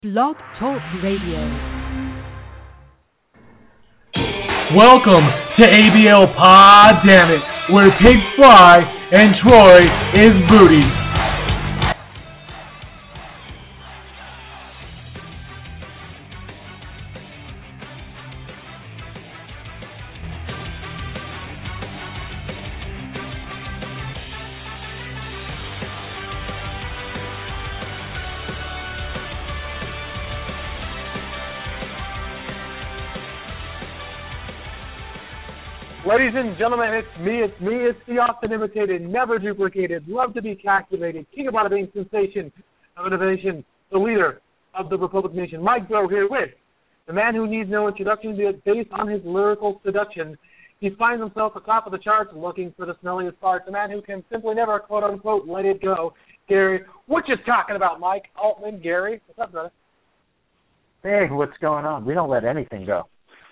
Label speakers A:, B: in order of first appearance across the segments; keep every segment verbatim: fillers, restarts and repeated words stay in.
A: Blog Talk Radio.
B: Welcome to A B L Pod Damn It, where pigs fly and Troy is booty.
C: Ladies and gentlemen, it's me, it's me, it's the often imitated, never duplicated, love to be captivated, king of bada bing sensation of innovation, the leader of the Republic Nation, Mike Bro here with the man who needs no introduction based on his lyrical seduction. He finds himself atop of the charts looking for the smelliest parts, a man who can simply never, quote unquote, let it go. Gary, what you talking about, Mike Altman? Gary, what's up, brother?
D: Hey, what's going on? We don't let anything go.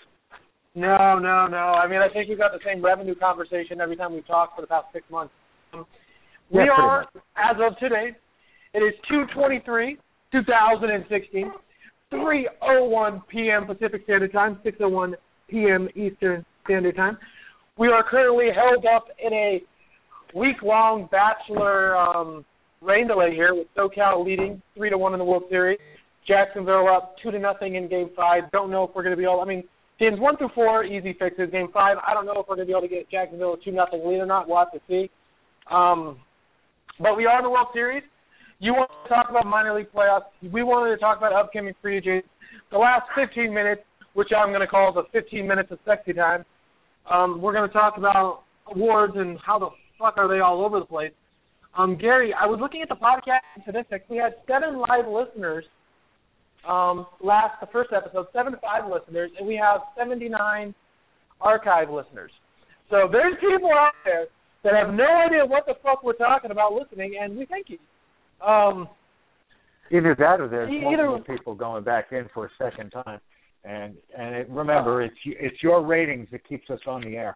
C: No, no, no. I mean, I think we've got the same revenue conversation every time we've talked for the past six months. Um, we
D: yeah,
C: are, as of today, it is two twenty-three, two thousand sixteen, three oh one p.m. Pacific Standard Time, six oh one p.m. Eastern Standard Time. We are currently held up in a week-long Bachelor um, rain delay here with SoCal leading three to one in the World Series. Jacksonville up two to nothing in Game five. Don't know if we're going to be all – I mean – Games one through four, easy fixes. Game five, I don't know if we're going to be able to get Jacksonville a two nothing lead or not. We'll have to see. Um, but we are in the World Series. You want to talk about minor league playoffs. We wanted to talk about upcoming free agents. The last fifteen minutes, which I'm going to call the fifteen minutes of sexy time, um, we're going to talk about awards and how the fuck are they all over the place. Um, Gary, I was looking at the podcast statistics. We had seven live listeners Um, last, the first episode, seven to five listeners, and we have seventy-nine archive listeners. So there's people out there that have no idea what the fuck we're talking about listening, and we thank you. Um,
D: either that or there's
C: either,
D: multiple people going back in for a second time. And and it, remember, uh, it's it's your ratings that keeps us on the air.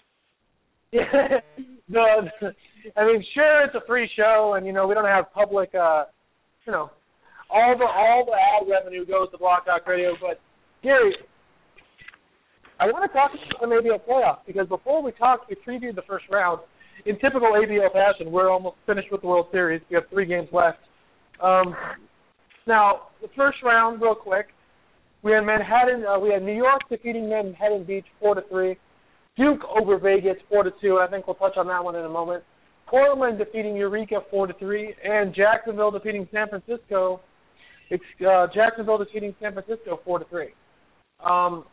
C: Yeah, no, I mean, sure, it's a free show, and, you know, we don't have public, uh, you know, All the all the ad revenue goes to Block Talk Radio, but Gary, I want to talk about maybe a playoff because before we talked, we previewed the first round. In typical A B L fashion, we're almost finished with the World Series. We have three games left. Um, now, the first round, real quick, we had Manhattan. Uh, we had New York defeating Manhattan Beach four to three, Duke over Vegas four to two, and I think we'll touch on that one in a moment. Portland defeating Eureka four to three, and Jacksonville defeating San Francisco. It's uh, Jacksonville defeating San Francisco four to three. Um.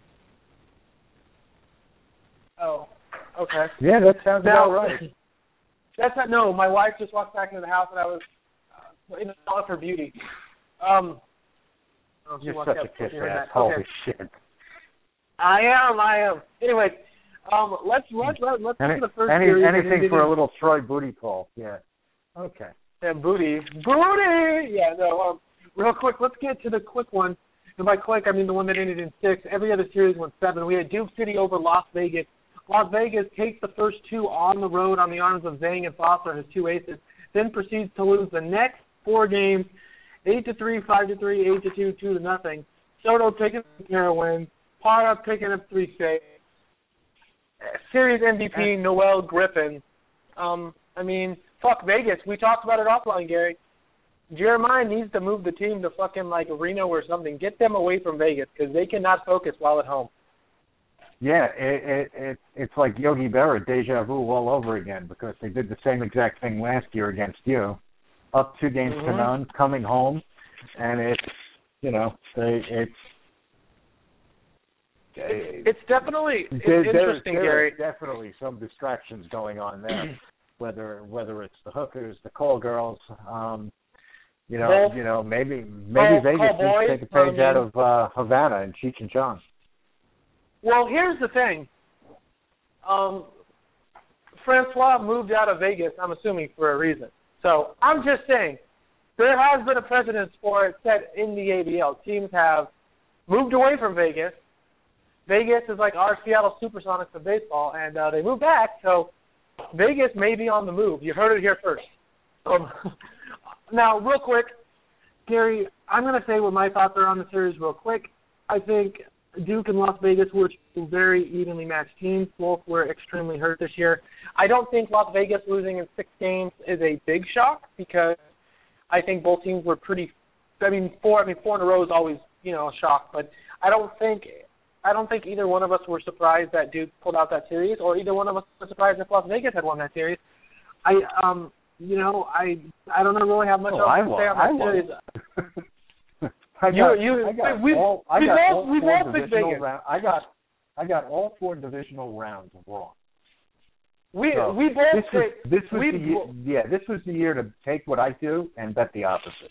C: Oh, okay.
D: Yeah, that sounds
C: now,
D: about right.
C: That's not. No, my wife just walked back into the house, and I was uh, in all of her beauty. Um. Oh,
D: You're such a kiss ass. Holy okay. shit.
C: I am. I am. Anyway, um, let's let's let's let's
D: Any,
C: do the first
D: any,
C: series.
D: Anything for a little Troy booty call. Yeah. Okay.
C: Yeah, booty, booty. Yeah. No. Um. Real quick, let's get to the quick one. And by quick, I mean the one that ended in six. Every other series went seven. We had Duke City over Las Vegas. Las Vegas takes the first two on the road on the arms of Zhang and Foster, his two aces, then proceeds to lose the next four games, eight to three, five to three, eight to two, two to nothing. Soto taking a pair of wins. Parra picking up three straight. Series M V P Noel Griffin. Um, I mean, fuck Vegas. We talked about it offline, Gary. Jeremiah needs to move the team to fucking like Reno or something. Get them away from Vegas because they cannot focus while at home.
D: Yeah, it, it, it it's like Yogi Berra, deja vu all over again because they did the same exact thing last year against you, up two games
C: mm-hmm.
D: to none, coming home, and it's you know they it's.
C: It's, it's definitely it's
D: there,
C: interesting,
D: there,
C: Gary.
D: There's definitely some distractions going on there, whether whether it's the hookers, the call girls. Um, You know,
C: Both.
D: you know, maybe maybe
C: Call,
D: Vegas
C: call
D: needs
C: boys,
D: to take a page
C: um,
D: out of uh, Havana and Cheech and Chong.
C: Well, here's the thing. Um, Francois moved out of Vegas, I'm assuming, for a reason. So I'm just saying, there has been a precedence for it set in the A B L. Teams have moved away from Vegas. Vegas is like our Seattle Supersonics of baseball, and uh, they moved back, so Vegas may be on the move. You heard it here first. Um, now, real quick, Gary, I'm going to say what my thoughts are on the series real quick. I think Duke and Las Vegas were two very evenly matched teams. Both were extremely hurt this year. I don't think Las Vegas losing in six games is a big shock because I think both teams were pretty. I mean, four. I mean, four in a row is always, you know, a shock. But I don't think, I don't think either one of us were surprised that Duke pulled out that series, or either one of us was surprised if Las Vegas had won that series. I, um, you know, I, I don't really have much
D: oh,
C: else
D: I
C: to
D: was,
C: say on that series.
D: I got,
C: you, you,
D: I got
C: we've,
D: all, I
C: we've
D: got
C: all,
D: all
C: we've
D: four
C: all
D: divisional
C: Vegas.
D: rounds. I got, I got all four divisional rounds wrong.
C: We
D: so
C: we both
D: this was,
C: picked,
D: this was
C: we
D: the year, yeah this was the year to take what I do and bet the opposite.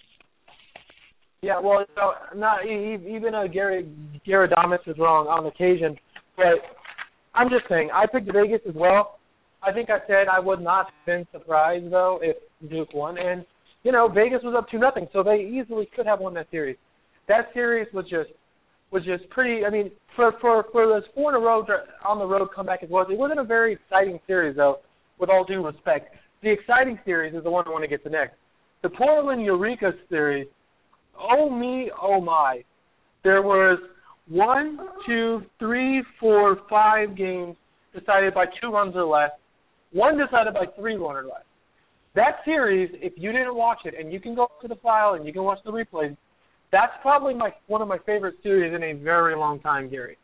C: Yeah, well, so not even uh, Gary Garadamus is wrong on occasion, but I'm just saying I picked Vegas as well. I think I said I would not have been surprised though if Duke won, and you know Vegas was up two nothing, so they easily could have won that series. That series was just was just pretty. I mean, for for for those four in a row on the road comeback as well, it wasn't a very exciting series though. With all due respect, the exciting series is the one I want to get to next. The Portland Eureka series. Oh me, oh my. There was one, two, three, four, five games decided by two runs or less. One decided by three runs or less. That series, if you didn't watch it, and you can go to the file and you can watch the replays, that's probably my one of my favorite series in a very long time, Gary.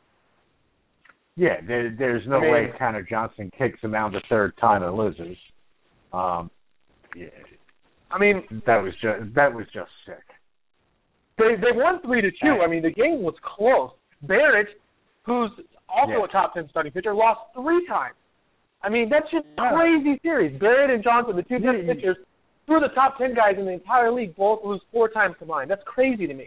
D: Yeah, there, there's no
C: I mean,
D: way Tanner Johnson kicks him out the third time and loses. Um, yeah,
C: I mean,
D: that was just that was just sick.
C: They they won three to two. I mean, the game was close. Barrett, who's also
D: yeah.
C: a top ten starting pitcher, lost three times. I mean, that's just a crazy series. Barrett and Johnson, the two best
D: yeah,
C: pitchers, two of the top ten guys in the entire league, both lose four times combined. That's crazy to me.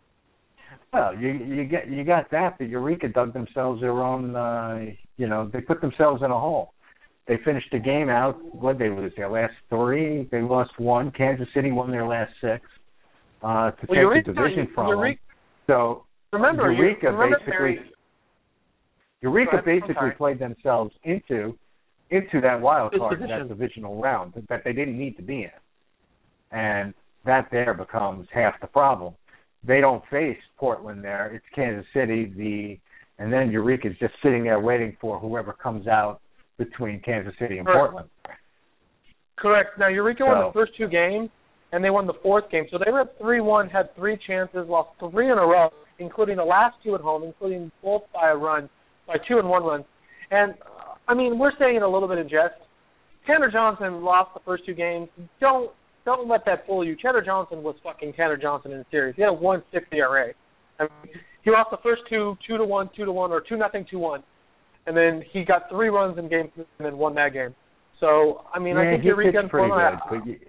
D: Well, you you get you got that, but Eureka dug themselves their own. Uh, you know, they put themselves in a hole. They finished the game out. What did they lose? Their last three. They lost one. Kansas City won their last six. Uh, to
C: well,
D: take
C: Eureka,
D: the division from
C: Eureka,
D: them. So
C: remember,
D: Eureka
C: remember
D: basically
C: Barry,
D: Eureka
C: ahead,
D: basically played themselves into into that wild
C: This
D: card,
C: position.
D: that divisional round that they didn't need to be in, and that there becomes half the problem. They don't face Portland there; it's Kansas City. The and then Eureka's just sitting there waiting for whoever comes out between Kansas City and
C: Correct.
D: Portland.
C: Correct. Now, Eureka
D: So,
C: won the first two games, and they won the fourth game. So they were up three one, had three chances, lost three in a row, including the last two at home, including both by a run, by two and one runs. And, uh, I mean, we're saying it a little bit in jest. Tanner Johnson lost the first two games. Don't don't let that fool you. Tanner Johnson was fucking Tanner Johnson in the series. He had a one six E R A. I mean, he lost the first two, two to one, two to one, or two nothing, two one, and then he got three runs in game three and then won that game. So I mean,
D: yeah,
C: I think
D: he
C: Eureka
D: pitched
C: and
D: pretty
C: Portland.
D: good, but, you,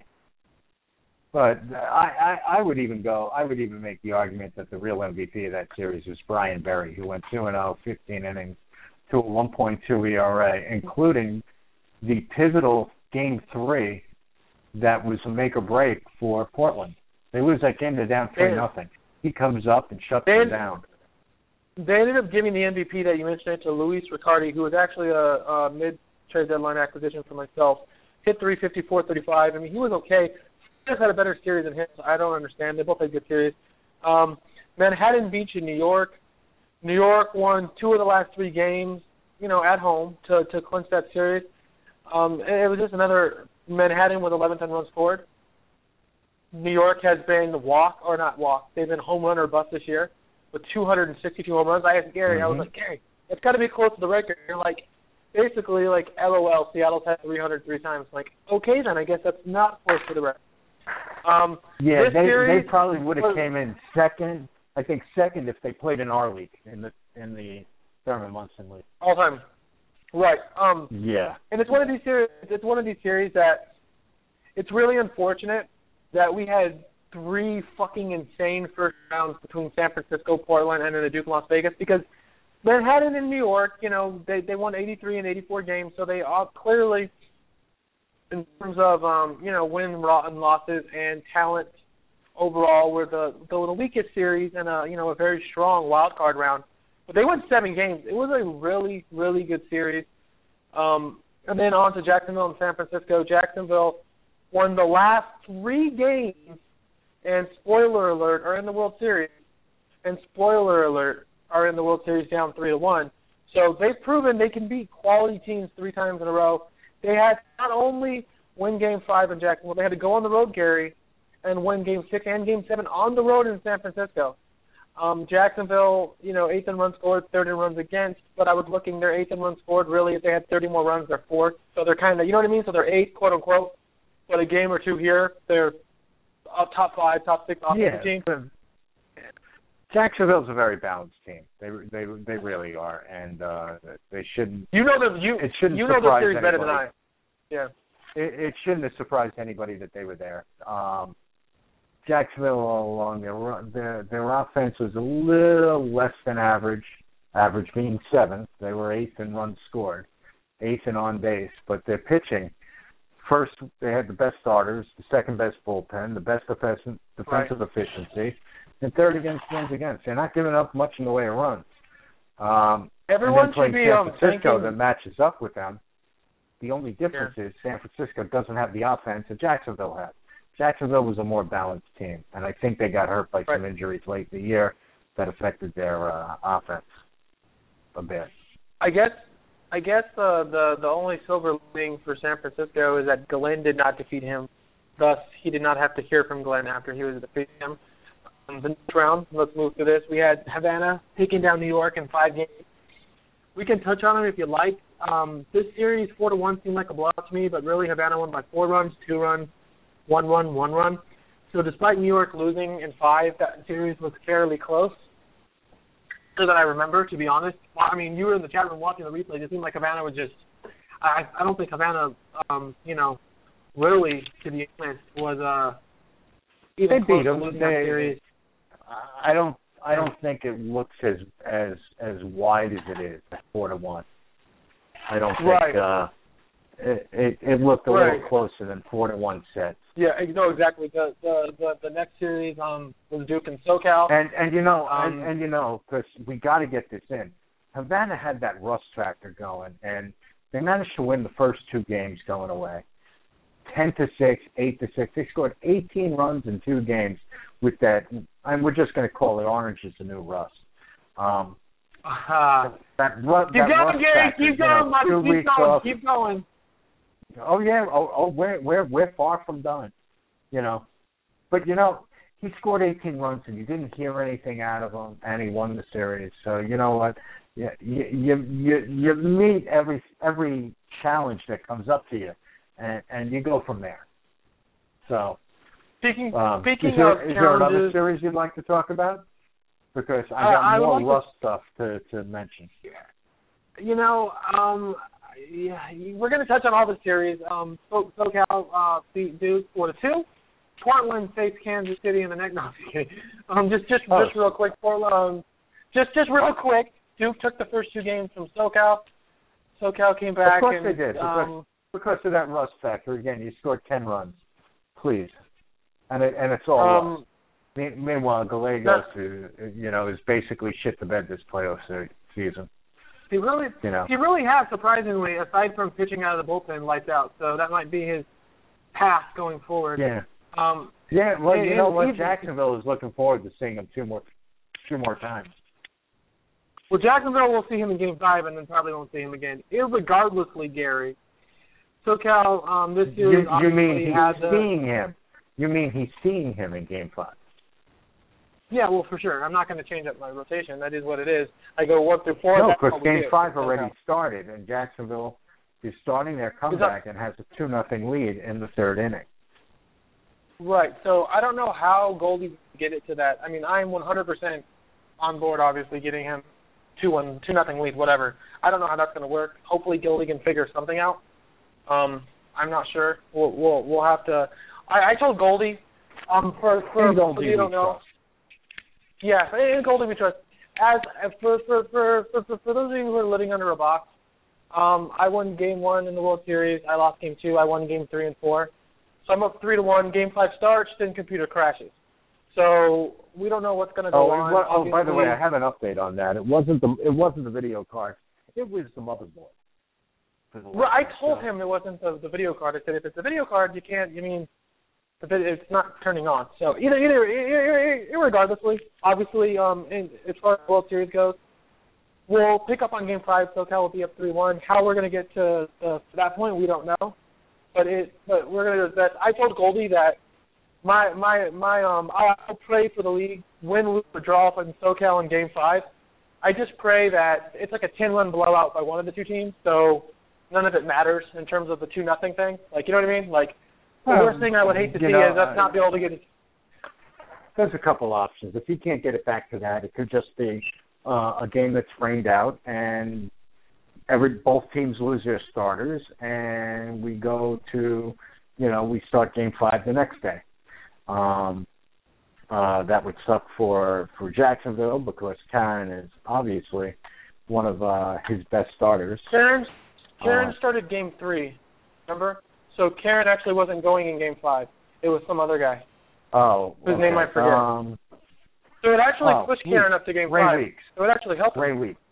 D: but I, I I would even go. I would even make the argument that the real M V P of that series was Brian Berry, who went two and zero, fifteen innings, to a one point two E R A, including the pivotal game three that was a make or break for Portland. They lose that game, they're down three nothing. He comes up and shuts
C: they,
D: them down.
C: They ended up giving the M V P that you mentioned to Luis Ricciardi, who was actually a, a mid-trade deadline acquisition for myself. Hit three fifty, four thirty-five. I mean, he was okay. He just had a better series than him, so I don't understand. They both had good series. Um, Manhattan Beach in New York. New York won two of the last three games, you know, at home to, to clinch that series. Um, it was just another Manhattan with eleven ten runs scored. New York has been walk or not walk. They've been home run or bust this year with two hundred sixty-two home runs. I asked Gary, mm-hmm. I was like, Gary, it's got to be close to the record. You're like, basically, like, LOL, Seattle's had three hundred three times. Like, okay, then I guess that's not close to the record. Um,
D: yeah, they
C: series,
D: they probably would have came in second. I think second if they played in our league in the in the Thurman Munson League.
C: All time, right? Um,
D: yeah,
C: and it's one of these series. It's one of these series that it's really unfortunate that we had three fucking insane first rounds between San Francisco, Portland, and then the Duke Las Vegas, because Manhattan and New York, you know, they they won eighty-three and eighty-four games, so they all clearly, in terms of um, you know, win and losses and talent overall, were the the, the weakest series and a you know a very strong wild card round. But they won seven games. It was a really really good series. Um, and then on to Jacksonville and San Francisco. Jacksonville won the last three games and spoiler alert, are in the World Series. And spoiler alert, are in the World Series down three to one. So they've proven they can beat quality teams three times in a row. They had not only win Game Five in Jacksonville, they had to go on the road, Gary, and win Game Six and Game Seven on the road in San Francisco. Um, Jacksonville, you know, eighth in runs scored, third in runs against, but I was looking, their eighth in runs scored, really, if they had thirty more runs, they're fourth. So they're kind of, you know what I mean? So they're eighth, quote unquote, but a game or two here, they're a top five, top six offensive
D: yeah,
C: team.
D: Jacksonville's a very balanced team. They they they really are, and uh, they shouldn't.
C: You know the you
D: it shouldn't
C: you know the series
D: anybody.
C: better than I. Yeah.
D: It, it shouldn't have surprised anybody that they were there. Um, Jacksonville all along, their their their offense was a little less than average. Average being seventh. They were eighth in runs scored, eighth in on base, but their pitching. First, they had the best starters, the second best bullpen, the best defensive defensive
C: right.
D: efficiency. And third against runs against. They're not giving up much in the way of runs. Um,
C: Everyone
D: and then playing
C: should be
D: San
C: um,
D: Francisco
C: thinking...
D: that matches up with them. The only difference
C: yeah.
D: is San Francisco doesn't have the offense that Jacksonville had. Jacksonville was a more balanced team, and I think they got hurt by
C: right.
D: some injuries late in the year that affected their uh, offense a bit.
C: I guess I guess uh, the the only silver lining for San Francisco is that Glenn did not defeat him. Thus, he did not have to hear from Glenn after he was defeating him. The next round, let's move to this. We had Havana taking down New York in five games. We can touch on them if you like. Um, this series, four to one, seemed like a blowout to me, but really Havana won by four runs, two runs, one run, one run. So despite New York losing in five, that series was fairly close. So that I remember, to be honest. I mean, you were in the chat room watching the replay. It seemed like Havana was just. I I don't think Havana, um, you know, really, to be honest, was uh, even
D: they
C: close
D: beat
C: to
D: them.
C: losing
D: They,
C: that series.
D: I don't. I don't think it looks as as as wide as it is, four to one. I don't think
C: right.
D: uh, it, it it looked a
C: right.
D: little closer than four to one sets.
C: Yeah, no, exactly. The the the, the next series um was Duke and SoCal.
D: And and you know
C: um,
D: and, and you know because we got to get this in. Havana had that rust factor going, and they managed to win the first two games going away, ten to six, eight to six. They scored eighteen runs in two games with that, and we're just going to call it orange is the new rust. Um,
C: uh,
D: that, ru-
C: keep
D: that
C: going,
D: rust
C: Gary.
D: factor,
C: Keep going,
D: you know,
C: buddy.
D: two
C: Keep
D: weeks
C: going.
D: off.
C: Keep going.
D: Oh yeah. Oh, oh, we're we're we're far from done. You know, but you know he scored eighteen runs and you didn't hear anything out of him, and he won the series. So you know what? You you you you meet every every challenge that comes up to you, and and you go from there. So.
C: Speaking
D: Um,
C: speaking
D: is there,
C: of
D: is there another
C: challenges,
D: series you'd like to talk about? Because I
C: Uh,
D: got
C: I would
D: more
C: like to-
D: Rust stuff to, to mention.
C: you know, um, yeah, we're going to touch on all the series. Um, So- SoCal uh, beat Duke four to two. Portland faced Kansas City in the next. No, I'm just kidding. Um, just just
D: Oh.
C: just real quick, Portland. Um, just just real quick. Duke took the first two games from SoCal. SoCal came back.
D: Of course
C: and,
D: they did. Because,
C: Um,
D: because of that Rust factor. Again, you scored ten runs. Please. And it, and it's all
C: um,
D: Rust. Me- Meanwhile, Gallegos, who, you know, is basically shit the bed this playoff se- season.
C: he really
D: You know.
C: he really has, surprisingly, aside from pitching out of the bullpen, lights out. So that might be his path going forward.
D: Yeah.
C: Um,
D: Yeah, well,
C: and-
D: you know
C: and
D: what?
C: even-
D: Jacksonville is looking forward to seeing him two more two more times.
C: Well, Jacksonville will see him in Game Five, and then probably won't see him again. Irregardlessly, Gary, SoCal um, this
D: You,
C: series
D: you mean
C: obviously
D: he's
C: had the,
D: seeing him? You mean he's seeing him in Game Five?
C: yeah, well, for sure. I'm not going to change up my rotation. That is what it is. I go one through four.
D: No,
C: that's
D: because
C: what we
D: Game
C: do.
D: Five
C: SoCal.
D: already started, and Jacksonville is starting their comeback and has a two nothing lead in the third inning.
C: Right. So I don't know how Goldie will get it to that. I mean, I'm one hundred percent on board, obviously, getting him two one, two nothing lead, whatever. I don't know how that's going to work. Hopefully, Goldie can figure something out. Um, I'm not sure. We'll we'll we'll have to. I, I told Goldie, um, for for
D: In Goldie
C: for you
D: we
C: don't know.
D: trust.
C: Yeah, in Goldie we trust. As for for, for for for for those of you who are living under a box, um, I won Game One in the World Series. I lost Game Two. I won Game Three and Four. So I'm up three to one. Game Five starts, then computer crashes. So we don't know what's going to go
D: Oh,
C: on.
D: well, oh, by the way,
C: Obviously-
D: I have an update on that. It wasn't the it wasn't the video card. It was the motherboard. for the
C: Well, I
D: laptop,
C: told
D: so.
C: him it wasn't the, the video card. I said if it's a video card, you can't. You mean but it's not turning on. So either, either, irregardlessly, obviously, um, in, as far as the World Series goes, we'll pick up on Game Five. SoCal will be up three one. How we're going to get to, uh, to that point, we don't know. But it, but we're going to do that. I told Goldie that my my my um, I'll pray for the league win, lose, or draw in SoCal in Game Five. I just pray that it's like a ten-run blowout by one of the two teams, so none of it matters in terms of the two nothing thing. Like, you know what I mean? Like, the
D: well,
C: worst thing I would hate to see
D: know,
C: is us not be able to get it.
D: There's a couple options. If you can't get it back to that, it could just be uh, a game that's rained out and every both teams lose their starters, and we go to, you know, we start Game Five the next day. Um, uh, that would suck for, for Jacksonville because Karen is obviously one of uh, his best starters.
C: Karen, Karen
D: uh,
C: started Game Three, remember? So Karen actually wasn't going in Game Five. It was some other guy.
D: Oh,
C: whose
D: okay.
C: name I forget.
D: Um,
C: so it actually
D: oh,
C: pushed Karen up to Game
D: Ray
C: Five.
D: Weeks.
C: So it actually helped him.
D: Ray Weeks.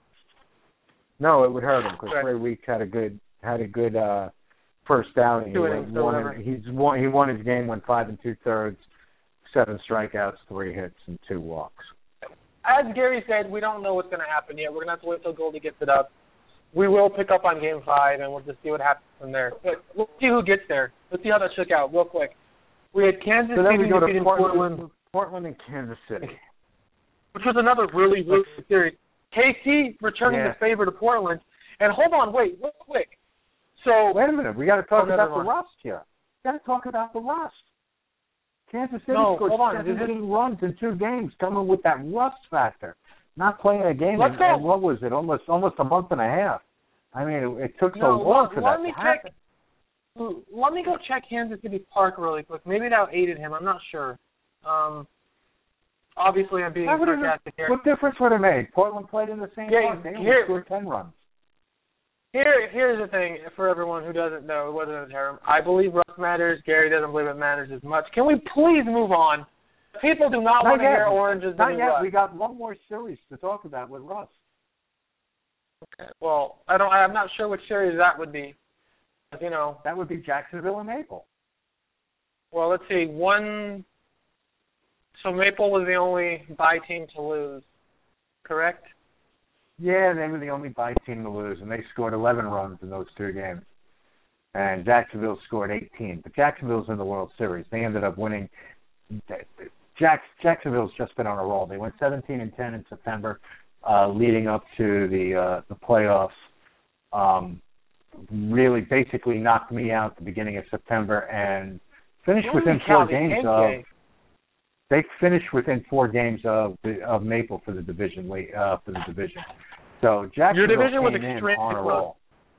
D: No, it would hurt him because
C: Right.
D: Ray Weeks had a good had a good uh, first outing.
C: Two
D: He
C: innings
D: won,
C: or whatever.
D: He's won. He won his game. Went five and two thirds, seven strikeouts, three hits, and two walks.
C: As Gary said, we don't know what's going to happen yet. We're going to have to wait till Goldie gets it up. We will pick up on Game Five, and we'll just see what happens from there. But let's see who gets there. Let's see how that shook out real quick. We had Kansas
D: So then
C: City
D: we go to
C: defeating
D: Portland,
C: Portland,
D: Portland and Kansas City.
C: which was another really, really good series. K C returning
D: Yeah.
C: the favor to Portland. And hold on, wait, real quick. So
D: Wait a minute, we got to talk
C: Oh, never
D: about the
C: mind.
D: rust here. We got to talk about the rust. Kansas City
C: No,
D: scored
C: hold on.
D: seventeen runs in two games, coming with that rust factor. Not playing a game
C: Let's
D: in,
C: go.
D: in what was it, almost almost a month and a half. I mean, it, it took so
C: No,
D: long
C: let-
D: for
C: let
D: that
C: me
D: to
C: check-
D: happen.
C: let me go check Kansas City Park really quick. Maybe that aided him. I'm not sure. Um, obviously, I'm being
D: That would've-
C: sarcastic here.
D: What difference would it make? Portland played in the same
C: Yeah,
D: park. They only
C: here-
D: scored ten runs.
C: Here, here's the thing for everyone who doesn't know, wasn't in the term. I believe rust matters. Gary doesn't believe it matters as much. Can we please move on? People do not,
D: Not
C: want to
D: yet.
C: hear oranges
D: Not
C: and
D: yet.
C: rust.
D: We got one more series to talk about with Russ.
C: Okay. Well, I don't. I'm not sure which series that would be. You know.
D: That would be Jacksonville and Maple.
C: Well, let's see. One. So Maple was the only bye team to lose, correct?
D: Yeah, they were the only bye team to lose, and they scored eleven runs in those two games. And Jacksonville scored eighteen. But Jacksonville's in the World Series. They ended up winning. Jack, Jacksonville's just been on a roll. They went seventeen and ten in September, uh, leading up to the uh, the playoffs. Um, really, basically knocked me out at the beginning of September and finished
C: Holy
D: within
C: cow,
D: four
C: the
D: games
C: Yankee.
D: of. They finished within four games of the, of Maple for the division. Uh, for the division. So Jacksonville
C: Your division was
D: came in
C: extremely
D: on a
C: close.
D: roll.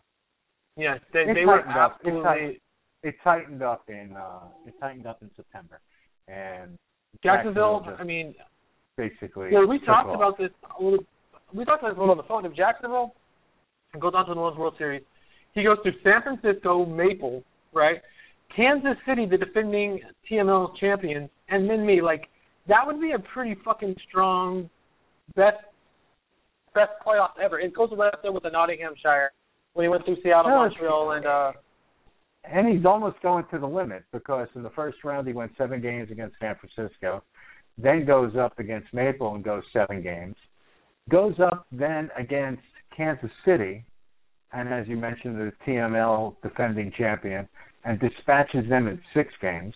C: Yes, they,
D: It
C: they were
D: tightened up. It
C: absolutely.
D: tightened- It tightened up in uh, it tightened up in September, and
C: Jacksonville.
D: just
C: I mean,
D: basically.
C: yeah, we
D: took
C: talked
D: off.
C: about this. A little, we talked about this a little on the phone. If Jacksonville goes on to the World Series, he goes to San Francisco, Maple, right? Kansas City, the defending T M L champions, and then me. Like that would be a pretty fucking strong best best playoff ever. It goes right up there with the Nottinghamshire when he went through Seattle,
D: No, it's-
C: Montreal, and uh,
D: And he's almost going to the limit because in the first round he went seven games against San Francisco, then goes up against Maple and goes seven games, goes up then against Kansas City, and as you mentioned, the T M L defending champion, and dispatches them in six games.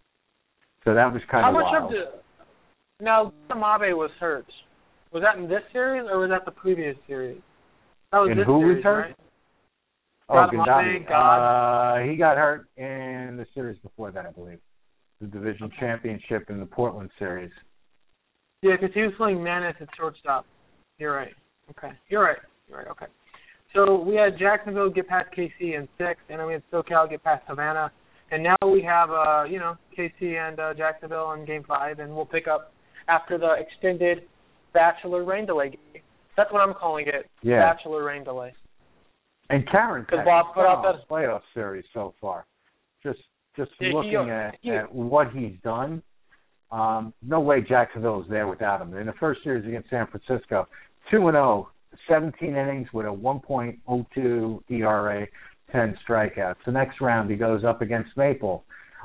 D: So that was kind
C: how
D: of
C: much
D: wild.
C: of the now Tamabe was hurt? Was that in this series or was that the previous series? That was
D: In
C: this
D: who was
C: series,
D: hurt?
C: right?
D: Oh,
C: Gadamame,
D: Gandami. Uh, he got hurt in the series before that, I believe. The division
C: Okay.
D: championship in the Portland series.
C: Yeah, because he was playing Manis at shortstop. You're right. Okay. You're right. You're right. Okay. So we had Jacksonville get past K C in six, and then we had SoCal get past Havana. And now we have, uh, you know, K C and uh, Jacksonville in Game five, and we'll pick up after the extended Bachelor rain delay game. That's what I'm calling it,
D: Yeah.
C: Bachelor rain delay.
D: And Karen's
C: Because
D: had
C: Bob put out
D: a
C: that-
D: playoff series so far. Just just
C: Yeah, he-
D: looking at,
C: he-
D: at what he's done, um, no way Jacksonville is there without him. In the first series against San Francisco, two and oh, seventeen innings with a one point oh two E R A, ten strikeouts. The next round he goes up against Maple,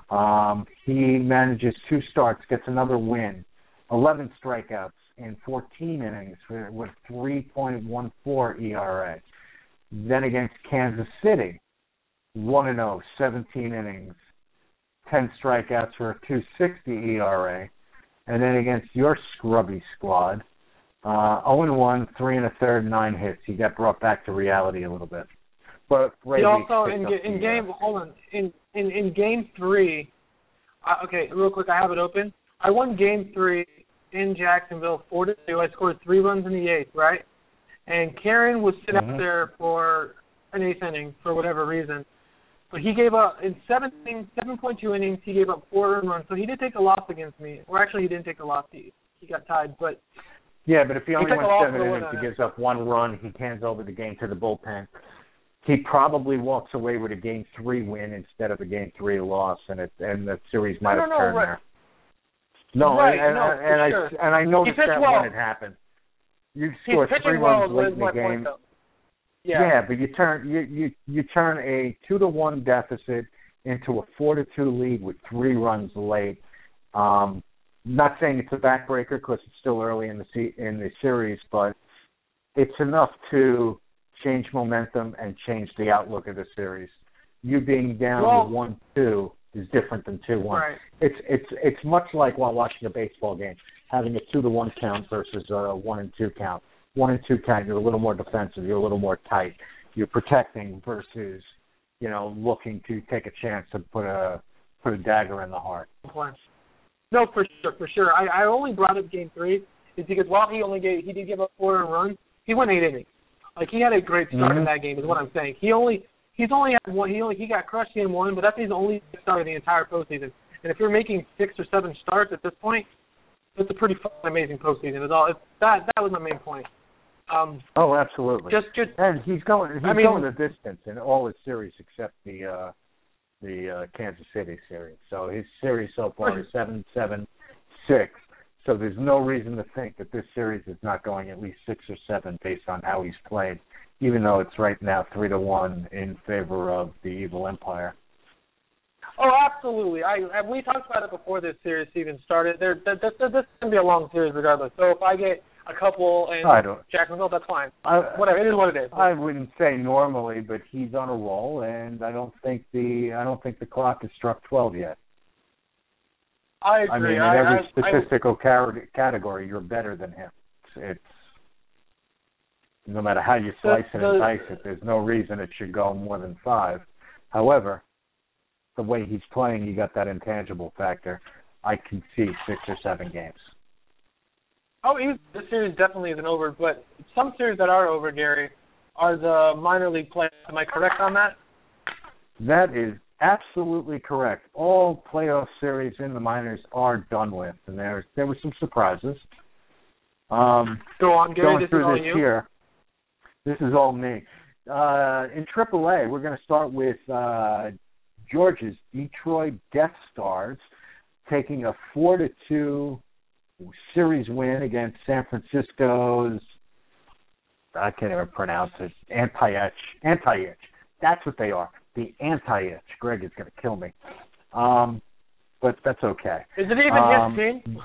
D: Um, he manages two starts, gets another win, eleven strikeouts in fourteen innings with three point one four E R A. Then against Kansas City, one and oh, seventeen innings, ten strikeouts for a two sixty E R A. And then against your scrubby squad, uh, oh and one, three and a third, nine hits. He got brought back to reality a little bit. But
C: he also in, in game, hold on, in in, in game three, uh, okay, real quick, I have it open. I won game three in Jacksonville, four to two. I scored three runs in the eighth, right? And Karen was sitting mm-hmm. up there for an eighth inning for whatever reason. But he gave up, in seven innings, seven point two innings, he gave up four earned runs. So he did take a loss against me. Or actually, he didn't take a loss. He, he got tied. But
D: yeah, but if he only
C: he
D: went seven innings, he gives up one run, he hands over the game to the bullpen. He probably walks away with a game three win instead of a game three loss, and it and the series might have
C: no,
D: turned
C: right.
D: there. No,
C: right,
D: and,
C: no,
D: and, and
C: sure.
D: I and I noticed that
C: well.
D: when it happened. You scored three
C: well
D: runs late in the game.
C: Yeah.
D: yeah, but you turn you, you you turn a two to one deficit into a four to two lead with three runs late. Um, not saying it's a backbreaker because it's still early in the se- in the series, but it's enough to change momentum and change the outlook of the series. You being down
C: well,
D: one two is different than two one.
C: Right.
D: It's it's it's much like while watching a baseball game, having a two to one count versus a one and two count. One and two count, you're a little more defensive, you're a little more tight. You're protecting versus, you know, looking to take a chance to put a put a dagger in the heart.
C: No, for sure, for sure. I, I only brought up game three is because while he only gave he did give up four runs, he went eight innings. Like he had a great start
D: mm-hmm.
C: in that game is what I'm saying. He only he's only had one he only he got crushed in one, but that's his only start of the entire postseason. And if you're making six or seven starts at this point, it's a pretty fucking amazing postseason. It's all it's, that that was my main point. Um,
D: oh, absolutely.
C: Just, just,
D: and he's going. He's
C: I mean,
D: going the distance in all his series except the uh, the uh, Kansas City series. So his series so far is seven, seven, six. So there's no reason to think that this series is not going at least six or seven based on how he's played, even though it's right now three to one in favor of the Evil Empire.
C: Oh, absolutely. I, I we talked about it before this series even started. There, there, there, this is going to be a long series regardless. So if I get a couple in Jacksonville, that's fine.
D: I,
C: Whatever, it is what it is.
D: I wouldn't say normally, but he's on a roll, and I don't think the I don't think the clock has struck twelve yet.
C: I agree.
D: I mean, in
C: I,
D: every
C: I,
D: statistical I, category, you're better than him. It's, it's no matter how you slice the, and dice it. There's no reason it should go more than five. However, the way he's playing, you got that intangible factor. I can see six or seven games.
C: Oh, this series definitely isn't over, but some series that are over, Gary, are the minor league playoffs. Am I correct on that?
D: That is absolutely correct. All playoff series in the minors are done with, and there there were some surprises. Um,
C: Go on, Gary.
D: Going
C: this
D: through
C: is all
D: this
C: you.
D: Here, this is all me. Uh, in triple A, we're going to start with uh, Georgia's Detroit Death Stars taking a four to two series win against San Francisco's, I can't even pronounce it, Anti-Itch. Anti-Itch. That's what they are. The Anti-Itch. Greg is going to kill me. Um, but that's okay.
C: Is it even
D: um,
C: his team?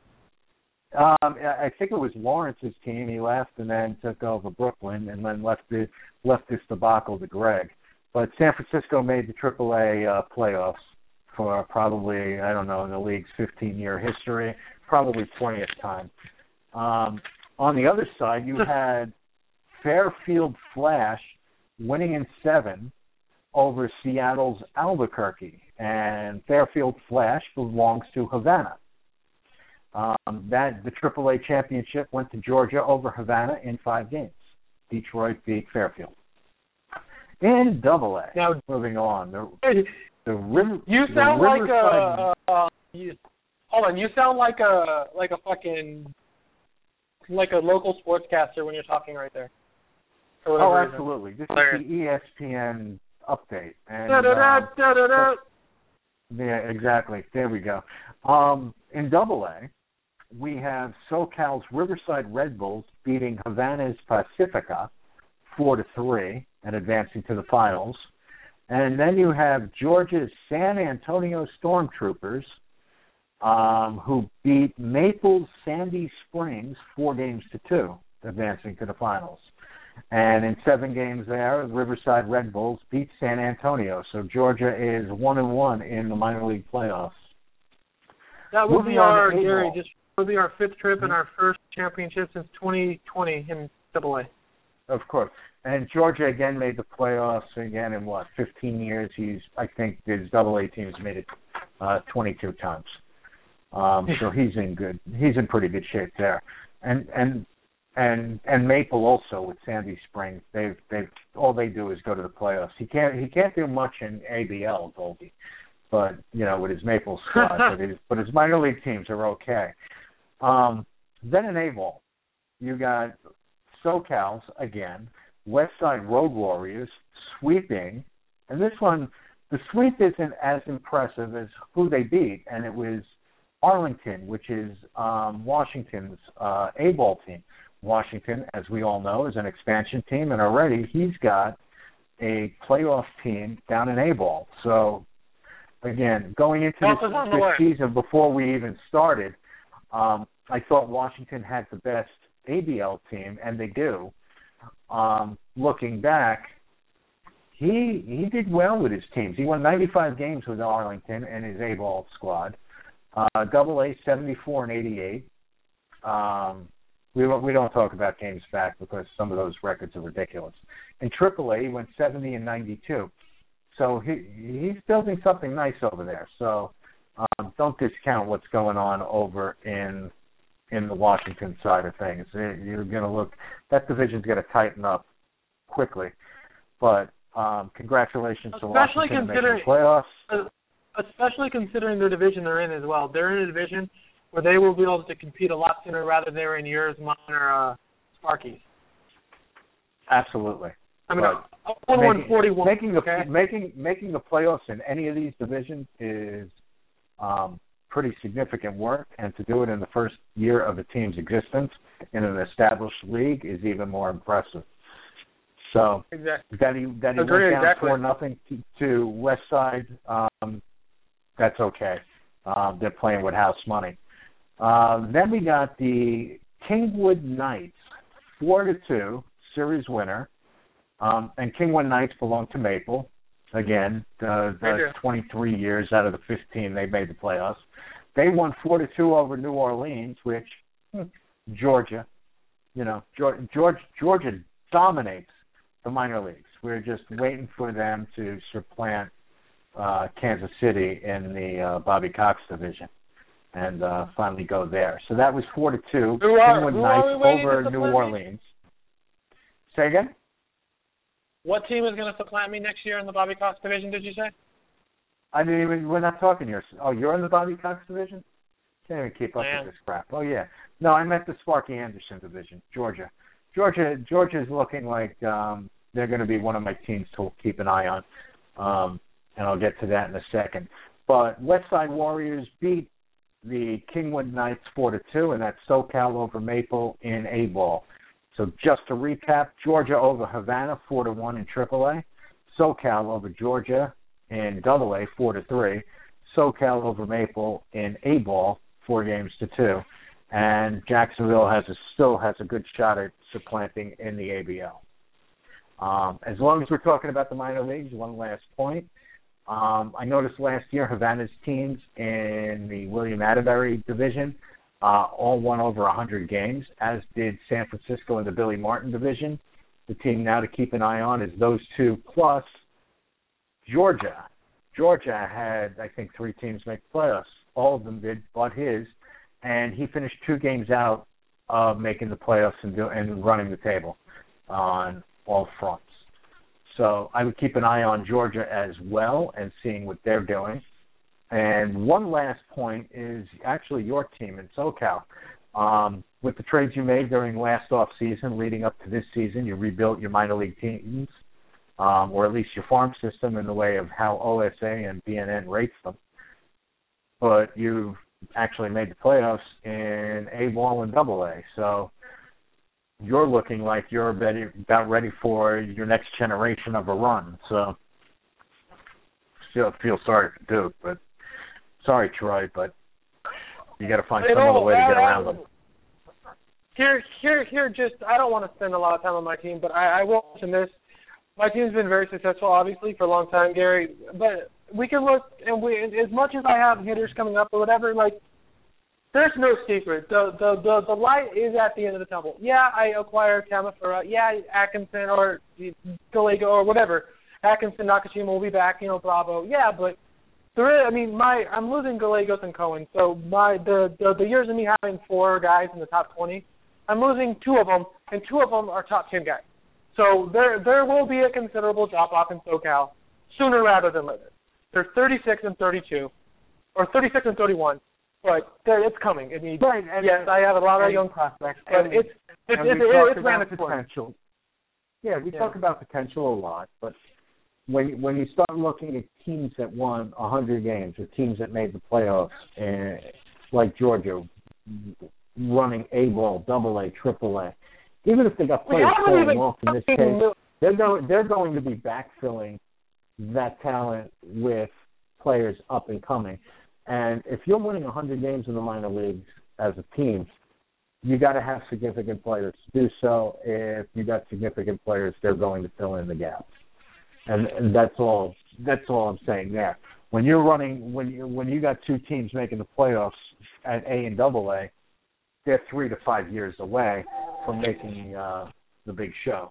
D: um, I think it was Lawrence's team. He left and then took over Brooklyn and then left the, left this debacle to Greg. But San Francisco made the triple A uh, playoffs for probably, I don't know, in the league's fifteen-year history, probably twentieth time. Um, on the other side, you had Fairfield Flash winning in seven over Seattle's Albuquerque, and Fairfield Flash belongs to Havana. Um, that the triple A championship went to Georgia over Havana in five games. Detroit beat Fairfield. In double A,
C: now,
D: moving on, the, the river.
C: You sound
D: the
C: like a. Uh, you, hold on, you sound like a like a fucking like a local sportscaster when you're talking right there.
D: Oh,
C: reason.
D: absolutely. This
C: Hilarious.
D: is the E S P N update. And,
C: da, da, da,
D: um,
C: da, da, da.
D: Yeah, exactly. There we go. Um, in double A, we have SoCal's Riverside Red Bulls beating Havana's Pacifica four to three and advancing to the finals. And then you have Georgia's San Antonio Stormtroopers, um, who beat Maple's Sandy Springs four games to two, advancing to the finals. And in seven games there, Riverside Red Bulls beat San Antonio. So Georgia is one and one in the minor league playoffs.
C: That would
D: Moving
C: be
D: on
C: our
D: to
C: Gary.
D: A-ball.
C: Just would be our fifth trip and our first championship since twenty twenty in Double A.
D: Of course. And Georgia again made the playoffs again in what, fifteen years. He's I think his Double A team's made it uh, twenty-two times. Um, so he's in good. He's in pretty good shape there. And and and and Maple also with Sandy Springs. They've they've all they do is go to the playoffs. He can't he can't do much in A B L, Goldie. But you know, with his Maple squad, but his but his minor league teams are okay. Um, then in A-ball, you got SoCal's again, Westside Road Warriors sweeping, and this one, the sweep isn't as impressive as who they beat, and it was Arlington, which is um, Washington's uh, A-ball team. Washington, as we all know, is an expansion team, and already he's got a playoff team down in A-ball. So, again, going into this, this season, before we even started, um, I thought Washington had the best A B L team, and they do. Um, looking back, he he did well with his teams. He won ninety-five games with Arlington and his A-ball squad. Uh, Double A, seventy-four and eighty-eight. Um, we we don't talk about games back because some of those records are ridiculous. In Triple A, he went seventy and ninety-two. So he he's building something nice over there. So um, don't discount what's going on over in in the Washington side of things. You're going to look, that division's going to tighten up quickly. But um, congratulations
C: especially
D: to Washington
C: considering,
D: making the playoffs.
C: Especially considering the division they're in as well. They're in a division where they will be able to compete a lot sooner rather than they were in yours, mine, or uh, Sparky's.
D: Absolutely.
C: I mean,
D: But
C: one forty-one.
D: Making, making the
C: okay?
D: making making the playoffs in any of these divisions is um, pretty significant work, and to do it in the first year of a team's existence in an established league is even more impressive. So
C: exactly.
D: that he that he
C: Agree,
D: went down
C: exactly.
D: four nothing to, to West Side, um, that's okay. Um, they're playing with house money. Uh, then we got the Kingwood Knights, four to two series winner. Um, and Kingwood Knights belong to Maple. Again, the, the twenty-three years out of the fifteen they made the playoffs. They won four to two over New Orleans, which Georgia, you know, Georgia, Georgia dominates the minor leagues. We're just waiting for them to supplant uh, Kansas City in the uh, Bobby Cox division and uh, finally go there. So that was four to two.
C: Who are,
D: Kingwood
C: who
D: Knights
C: are we waiting
D: over
C: to
D: New
C: supplant
D: Orleans. Say again?
C: What team is going to supplant me next year in the Bobby Cox division, did you say?
D: I didn't even, we're not talking here. Oh, you're in the Bobby Cox division? Can't even keep up
C: I
D: with this crap. Oh, yeah. No, I meant the Sparky Anderson division, Georgia. Georgia Georgia's looking like um, they're going to be one of my teams to keep an eye on, um, and I'll get to that in a second. But Westside Warriors beat the Kingwood Knights four to two, and that's SoCal over Maple in A-ball. So just to recap, Georgia over Havana four to one in Triple A, SoCal over Georgia in Double A four to three, SoCal over Maple in A-ball four games to two, and Jacksonville has a, still has a good shot at supplanting in the A B L. Um, as long as we're talking about the minor leagues, one last point. Um, I noticed last year Havana's teams in the William Atterbury division uh, all won over one hundred games, as did San Francisco in the Billy Martin division. The team now to keep an eye on is those two, plus Georgia. Georgia had, I think, three teams make the playoffs. All of them did, but his. And he finished two games out of making the playoffs and, do, and running the table on all fronts. So I would keep an eye on Georgia as well and seeing what they're doing. And one last point is actually your team in SoCal. Um, with the trades you made during last off season leading up to this season, you rebuilt your minor league teams, um, or at least your farm system in the way of how O S A and B N N rates them. But you've actually made the playoffs in A-ball and Double A. So you're looking like you're ready, about ready for your next generation of a run. So feel feel sorry for Duke, but sorry, Troy, but you got to find
C: They
D: some other way to
C: don't-
D: get
C: I-
D: around
C: I-
D: them.
C: Here, here, here. Just I don't want to spend a lot of time on my team, but I, I will mention this. My team's been very successful, obviously, for a long time, Gary. But we can look, and we, as much as I have hitters coming up or whatever, like there's no secret. The the the, the light is at the end of the tunnel. Yeah, I acquired Tamafura. Yeah, Atkinson or Gallego or whatever. Atkinson, Nakashima will be back. You know, Bravo. Yeah, but there is, I mean, my I'm losing Gallegos and Cohen. So my the, the the years of me having four guys in the top twenty, I'm losing two of them, and two of them are top ten guys. So there there will be a considerable drop off in SoCal sooner rather than later. They're thirty-six and thirty-two, or thirty-six and thirty-one, but it's coming. I mean,
D: Right, and,
C: yes, I have a lot of
D: and,
C: young prospects, but
D: and,
C: it's it's
D: and
C: it's,
D: we
C: it's,
D: talk
C: it's
D: about
C: mandatory.
D: potential. Yeah, we
C: Yeah.
D: talk about potential a lot, but when when you start looking at teams that won one hundred games or teams that made the playoffs, and like Georgia, running A ball, double A, triple A, even if they got
C: We
D: players
C: haven't
D: falling
C: even
D: off in this
C: fucking
D: case,
C: knew-
D: they're going they're going to be backfilling that talent with players up and coming. And if you're winning one hundred games in the minor leagues as a team, you got to have significant players to do so. If you got significant players, they're going to fill in the gaps. And, and that's all. That's all I'm saying there. When you're running, when you when you got two teams making the playoffs at A and Double A, they're three to five years away from making uh, the big show.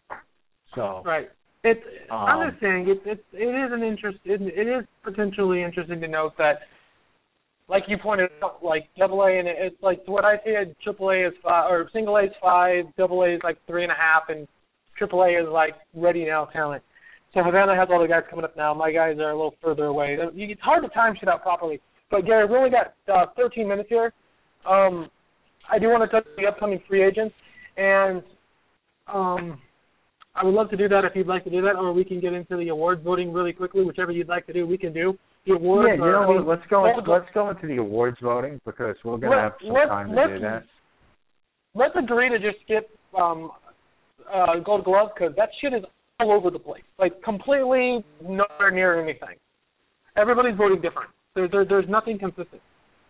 D: So
C: Right. It's.
D: Um,
C: I'm just saying it's it's it is an interest. It, it is potentially interesting to note that, like you pointed out, like Double A and it, it's like what I said. Triple A is five, or Single A is five. Double A is like three and a half, and Triple A is like ready now talent. So Havana has all the guys coming up now. My guys are a little further away. It's hard to time shit out properly. But Gary, we only got uh, thirteen minutes here. Um, I do want to touch on the upcoming free agents, and um, I would love to do that if you'd like to do that, or we can get into the awards voting really quickly. Whichever you'd like to do, we can do. The awards.
D: yeah, you
C: are,
D: know
C: I mean,
D: what? Let's go.
C: let's,
D: Let's go into the awards voting because we're going to have some
C: let's,
D: time to
C: let's,
D: do that.
C: Let's agree to just skip um, uh, Gold Glove because that shit is all over the place, like completely nowhere near anything. Everybody's voting different. There, there, there's nothing consistent.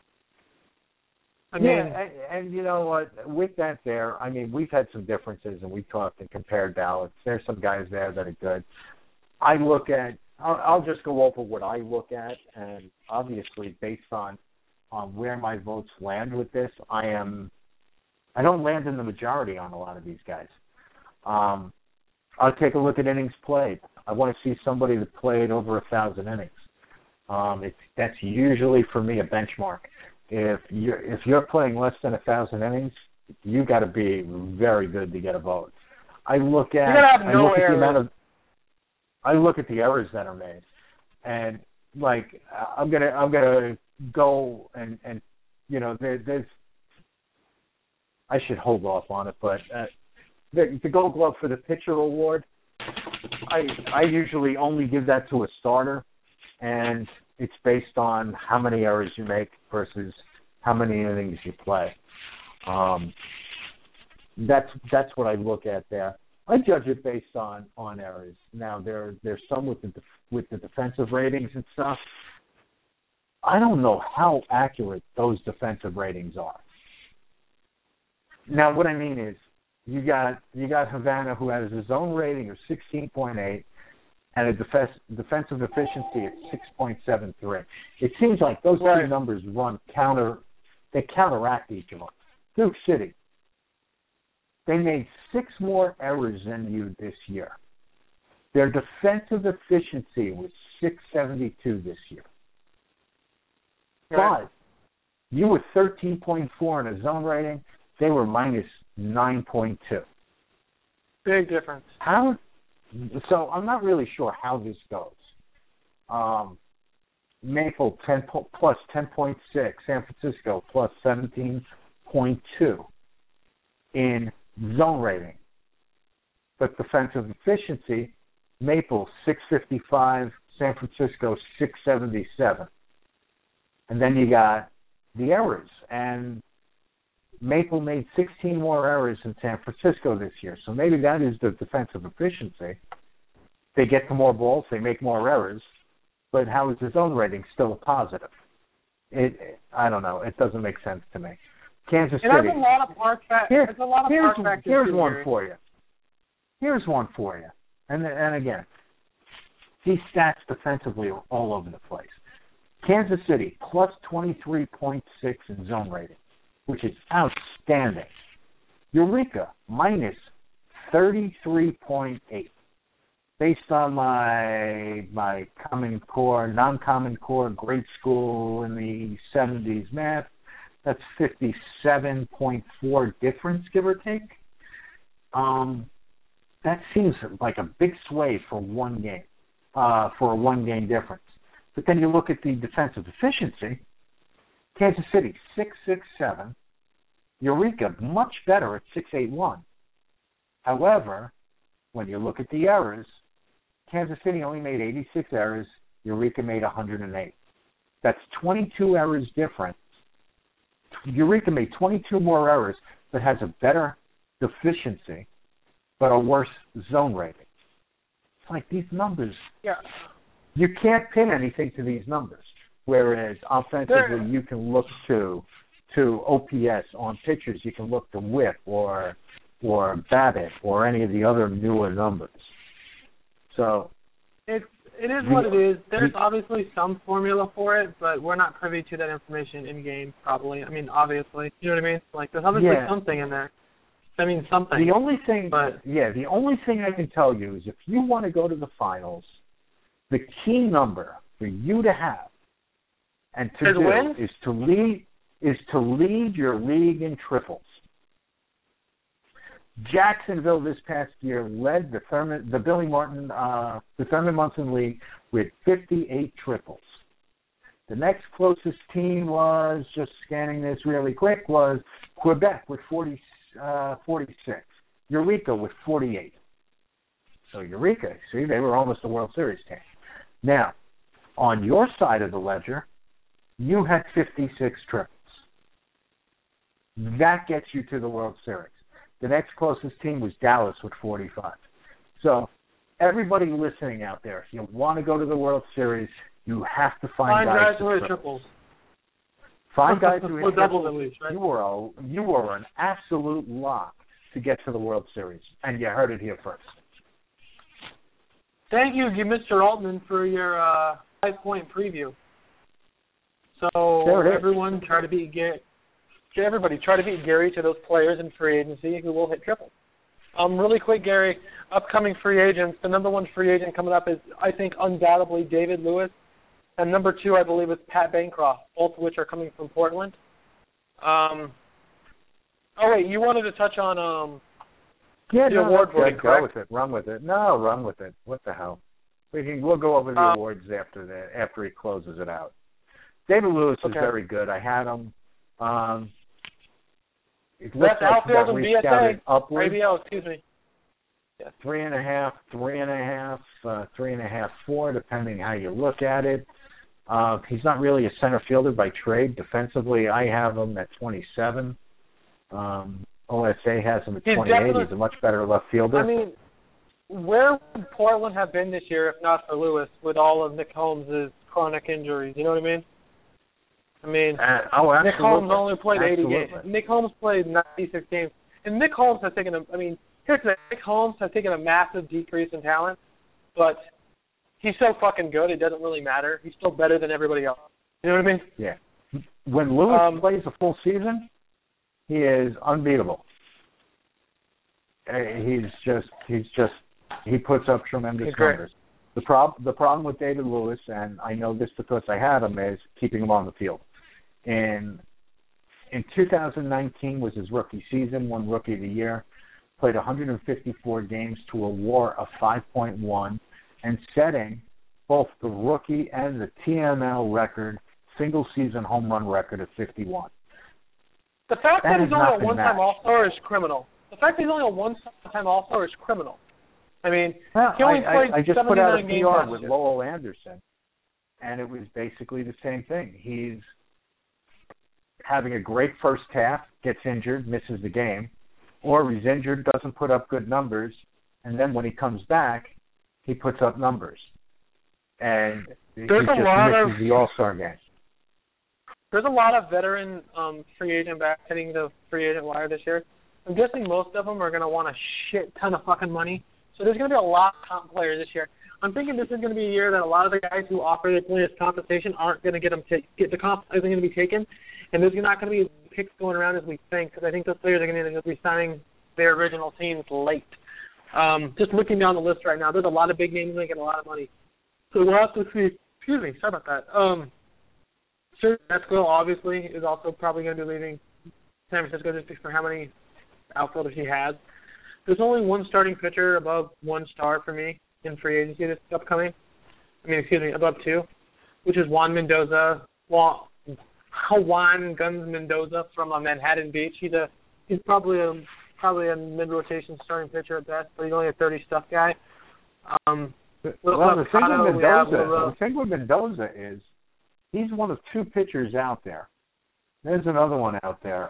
C: I mean,
D: yeah, and, and you know what? With that there, I mean, we've had some differences, and we talked and compared ballots. There's some guys there that are good. I look at, I'll, I'll just go over what I look at, and obviously based on on where my votes land with this, I am, I don't land in the majority on a lot of these guys. Um, I'll take a look at innings played. I want to see somebody that played over a thousand innings. Um, it's that's usually for me a benchmark. If you're if you're playing less than a thousand innings, you got to be very good to get a vote. I look at
C: you gotta have
D: I
C: no
D: look at the
C: errors.
D: amount of I look at the errors that are made, and like I'm gonna I'm gonna go and and you know there, there's I should hold off on it, but uh, the, the Gold Glove for the pitcher award, I I usually only give that to a starter, and it's based on how many errors you make versus how many innings you play. Um, that's that's what I look at there. I judge it based on, on errors. Now there there's some with the def, with the defensive ratings and stuff. I don't know how accurate those defensive ratings are. Now what I mean is you got you got Havana who has his own rating of sixteen point eight. And a defense, defensive efficiency at six point seven three. It seems like those
C: right.
D: two numbers run counter, they counteract each other. Duke City, they made six more errors than you this year. Their defensive efficiency was six seventy-two this year.
C: Right.
D: But you were thirteen point four in a zone rating. They were minus nine point two.
C: Big difference.
D: How? So I'm not really sure how this goes. Um, Maple ten po- plus ten point six, San Francisco plus seventeen point two in zone rating, but defensive efficiency, Maple six fifty-five, San Francisco six seventy-seven, and then you got the errors, and Maple made sixteen more errors in San Francisco this year, so maybe that is the defensive efficiency. They get to more balls, they make more errors, but how is his own rating still a positive? It, I don't know. It doesn't make sense to me. Kansas
C: It
D: City.
C: has a lot of park factors.
D: Here,
C: There's a lot of
D: here's
C: park factors.
D: here's
C: too,
D: one
C: Gary.
D: for you. Here's one for you. And and again, these stats defensively are all over the place. Kansas City plus twenty-three point six in zone rating, which is outstanding. Eureka minus thirty-three point eight. Based on my my Common Core, non-Common Core grade school in the seventies math, that's fifty-seven point four difference, give or take. Um, that seems like a big sway for one game, uh, for a one-game difference. But then you look at the defensive efficiency. Kansas City six six seven. Eureka much better at six eight one. However, when you look at the errors, Kansas City only made eighty-six errors. Eureka made one hundred eight. That's twenty-two errors difference. Eureka made twenty-two more errors, but has a better efficiency, but a worse zone rating. It's like these numbers.
C: Yeah.
D: You can't pin anything to these numbers. Whereas offensively,
C: They're,
D: you can look to to O P S on pitchers. You can look to whip or or BABIP or any of the other newer numbers. So
C: it's it is
D: the,
C: what it is. There's
D: the,
C: obviously some formula for it, but we're not privy to that information in game. Probably. I mean, obviously. You know what I mean? Like there's obviously
D: yeah.
C: something in there. I mean, something.
D: The only thing,
C: but,
D: yeah, the only thing I can tell you is if you want to go to the finals, the key number for you to have and to do
C: win?
D: is to lead is to lead your league in triples. Jacksonville this past year led the Thurman, the Billy Martin, uh, the Thurman Munson League with fifty-eight triples. The next closest team was, just scanning this really quick, was Quebec with forty, uh, forty-six. Eureka with forty-eight. So Eureka, see, they were almost a World Series team. Now, on your side of the ledger, you had fifty-six triples. That gets you to the World Series. The next closest team was Dallas with forty-five. So everybody listening out there, if you want to go to the World Series, you have to find,
C: find
D: guys,
C: guys who
D: hit
C: hit triples.
D: Find guys who
C: Or
D: hit
C: doubles
D: triples.
C: at least, right?
D: You are a, you are an absolute lock to get to the World Series, and you heard it here first.
C: Thank you, Mister Altman, for your uh, five-point preview. So everyone, try to beat Gary. Everybody, try to beat Gary to those players in free agency who will hit triples. Um, really quick, Gary, upcoming free agents. The number one free agent coming up is, I think, undoubtedly David Lewis. And number two, I believe, is Pat Bancroft, both of which are coming from Portland. Um, oh, wait, you wanted to touch on um,
D: yeah,
C: the
D: no,
C: award
D: voting,
C: voting,
D: Go with it. Run with it. No, run with it. What the hell? We can, we'll go over the
C: uh,
D: awards after the, after he closes it out. David Lewis
C: okay.
D: is very good. I had him. Um, it looks
C: Best
D: like
C: outfield
D: he
C: in
D: got
C: B S
D: rescouted
C: A.
D: upwards.
C: A B L, excuse me. Yes.
D: Three and a half, three and a half, uh, three and a half, four, depending how you look at it. Uh, he's not really a center fielder by trade. Defensively, I have him at twenty-seven. Um, O S A has him at
C: He's
D: twenty-eight. He's a much better left fielder.
C: I mean, where would Portland have been this year if not for Lewis with all of Nick Holmes' chronic injuries? You know what I mean? I mean,
D: uh, oh,
C: Nick Holmes only played
D: absolutely.
C: eighty games. Nick Holmes played ninety-six games. And Nick Holmes has taken a, I mean, here's the thing. Nick Holmes has taken a massive decrease in talent, but he's so fucking good, it doesn't really matter. He's still better than everybody else. You know what I mean?
D: Yeah. When Lewis
C: um,
D: plays a full season, he is unbeatable. Uh, He's just, he's just, he puts up tremendous numbers. The problem, the problem with David Lewis, and I know this because I had him, is keeping him on the field. And in two thousand nineteen was his rookie season, won Rookie of the Year, played one hundred fifty-four games to a W A R of five point one, and setting both the rookie and the T M L record, single-season home run record of fifty-one.
C: The fact that,
D: that
C: he's only a one-time
D: matched.
C: All-Star is criminal. The fact that he's only a one-time All-Star is criminal. I mean,
D: well,
C: he only
D: I,
C: played
D: I, I just put out a
C: seventy-nine
D: P
C: games
D: R
C: last
D: with
C: year.
D: Lowell Anderson, and it was basically the same thing. He's having a great first half, gets injured, misses the game, or he's injured, doesn't put up good numbers, and then when he comes back, he puts up numbers. and he
C: There's
D: just
C: a lot
D: misses
C: of
D: the All-Star game.
C: There's a lot of veteran um, free agent backs hitting the free agent wire this year. I'm guessing most of them are going to want a shit ton of fucking money. So there's going to be a lot of comp players this year. I'm thinking this is going to be a year that a lot of the guys who offer the players compensation aren't going to get them to get the comp isn't going to be taken, and there's not going to be picks going around as we think, because I think those players are going to be signing their original teams late. Um, just looking down the list right now, there's a lot of big names making a lot of money. So we'll have to see. Excuse me, sorry about that. Um, Sir Metzger obviously is also probably going to be leaving San Francisco just for how many outfielders he has. There's only one starting pitcher above one star for me in free agency this upcoming. I mean, excuse me, above two, which is Juan Mendoza. Juan, Juan Guns Mendoza from uh, Manhattan Beach. He's a he's probably a probably a mid-rotation starting pitcher at best, but he's only a thirty stuff guy. Um,
D: well, the thing with Mendoza, the thing with Mendoza is he's one of two pitchers out there. There's another one out there.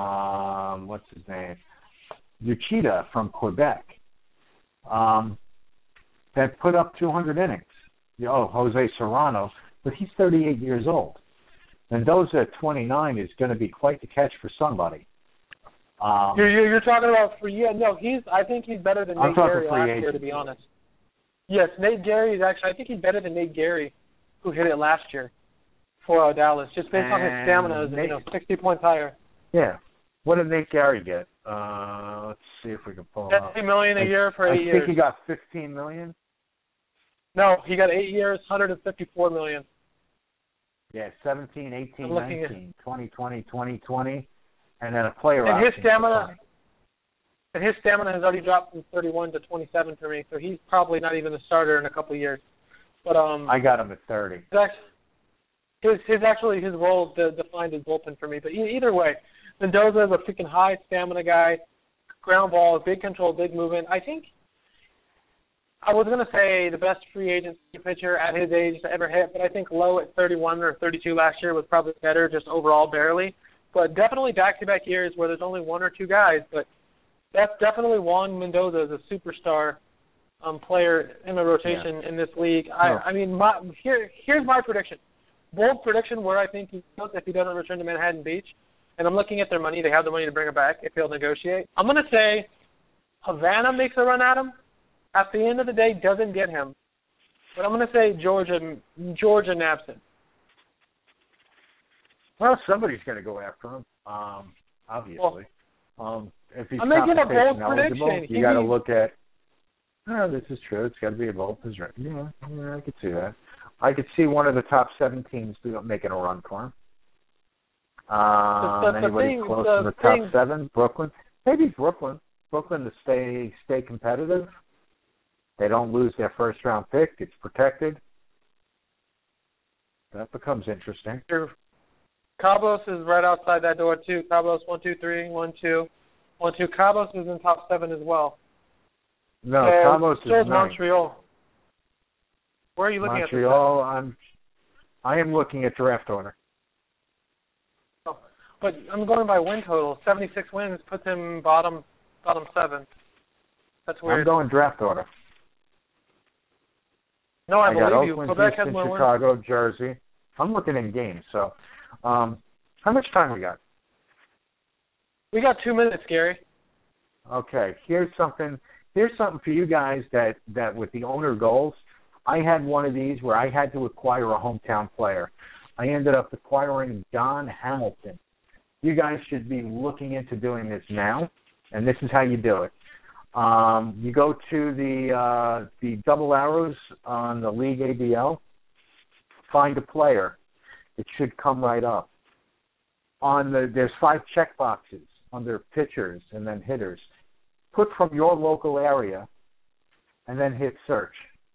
D: Um, what's his name? Uchida from Quebec. Um, that put up two hundred innings. Oh, Jose Serrano, but he's thirty-eight years old. Mendoza at twenty-nine is going to be quite the catch for somebody. Um,
C: you're, you're, you're talking about for yeah no he's I think he's better than
D: I'm
C: Nate Gary last
D: agent.
C: year, to be honest. Yes, Nate Gary is actually I think he's better than Nate Gary, who hit it last year for uh, Dallas, just based on his stamina, is you know sixty points higher.
D: Yeah. What did Nate Gary get? Uh, let's see if we can pull it up.
C: fifty million a
D: I,
C: year for eight
D: I
C: years.
D: think he got fifteen million.
C: No, he got eight years, one hundred fifty-four million.
D: Yeah, seventeen, eighteen, nineteen,
C: at,
D: twenty twenty, twenty twenty, and then a player
C: and his
D: option
C: stamina. And his stamina has already dropped from thirty-one to twenty-seven for me, so he's probably not even a starter in a couple of years. But um,
D: I got him at thirty.
C: His his actually his role de- defined as bullpen for me. But e- either way, Mendoza is a freaking high stamina guy, ground ball, big control, big movement. I think I was going to say the best free agent pitcher at his age to ever hit, but I think Lowe at thirty-one or thirty-two last year was probably better, just overall barely. But definitely back-to-back years where there's only one or two guys. But that's definitely Juan Mendoza as a superstar um, player in the rotation yeah. in this league. I,
D: no.
C: I mean, my, here here's my prediction. Bold prediction where I think he goes if he doesn't return to Manhattan Beach. And I'm looking at their money. They have the money to bring him back if he'll negotiate. I'm going to say Havana makes a run at him. At the end of the day, doesn't get him. But I'm going to say Georgia Georgia nabs him.
D: Well, somebody's going to go after him, um, obviously. Well, um, if he's
C: I'm making a bold
D: eligible,
C: prediction.
D: You got to look at, oh, this is true. It's got to be a bold position. Yeah, yeah, I could see that. I could see one of the top seven teams making a run for him. Um,
C: the, the,
D: anybody
C: the thing,
D: close
C: the
D: to the top
C: thing,
D: seven? Brooklyn? Maybe Brooklyn. Brooklyn to stay stay competitive. They don't lose their first round pick. It's protected. That becomes interesting.
C: True. Cabos is right outside that door too. Cabos one two three one two one two. Cabos is in top seven as well.
D: No,
C: so,
D: Cabos
C: so
D: is
C: Montreal. Where are you looking
D: Montreal,
C: at?
D: Montreal. I'm. I am looking at draft order.
C: Oh, but I'm going by win total. seventy-six wins puts him bottom bottom seven. That's weird.
D: I'm going draft order.
C: No, I,
D: I
C: believe
D: got
C: you.
D: Oakland,
C: Quebec
D: Houston,
C: has more
D: Chicago,
C: wins.
D: Jersey. I'm looking in games. So, um, how much time we got?
C: We got two minutes, Gary.
D: Okay. Here's something. Here's something for you guys that that with the owner goals. I had one of these where I had to acquire a hometown player. I ended up acquiring Don Hamilton. You guys should be looking into doing this now, and this is how you do it. Um, you go to the uh, the double arrows on the League A B L, find a player. It should come right up. On the there's five check boxes under pitchers and then hitters. Put from your local area, and then hit search.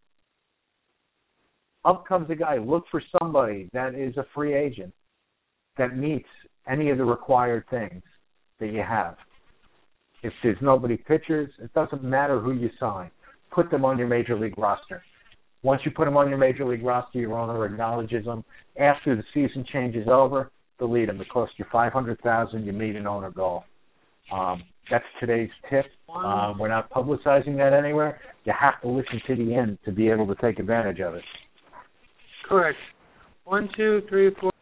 D: Up comes a guy. Look for somebody that is a free agent that meets any of the required things that you have. If there's nobody pitchers, it doesn't matter who you sign. Put them on your major league roster. Once you put them on your major league roster, your owner acknowledges them. After the season changes over, delete them. It costs you five hundred thousand dollars. You meet an owner goal. Um, that's today's tip. Um, we're not publicizing that anywhere. You have to listen to the end to be able to take advantage of it.
C: Correct. One, two, three, four.